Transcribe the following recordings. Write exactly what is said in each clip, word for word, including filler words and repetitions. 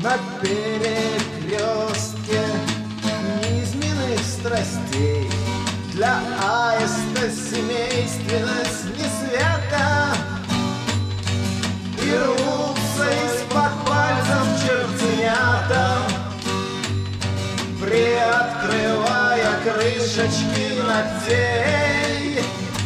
на перекрестке низменных страстей. Для аиста семейственность не свята, и рвутся из-под пальцев чертенята, приоткрывая крышечки ногтей.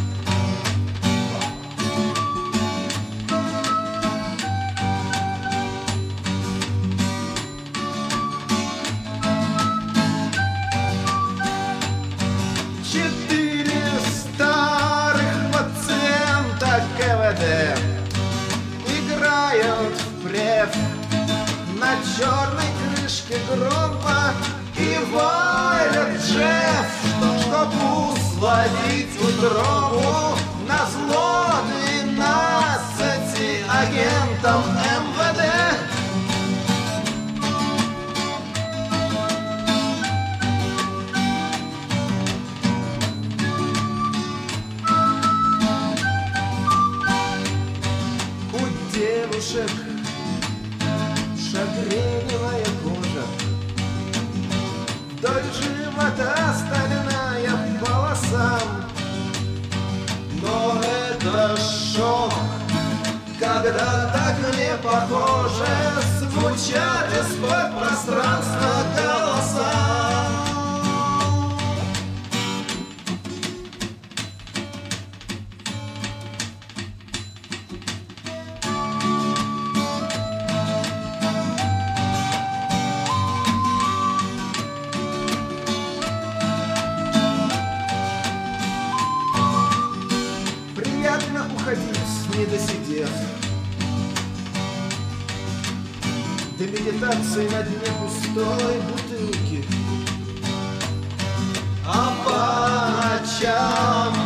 Четыре старых пациента КВД играют в преф на черной крышке гроба и войлет Джефф, чтоб усладить утробу назло двенадцати агентам эм вэ дэ. Девушек шагреневая кожа, вдоль живота стальная полоса. Но это шок, когда так не похоже звучат из-под пространства голоса. Приятно уходить, не досидев, до медитации на дне пустой бутылки. А по ночам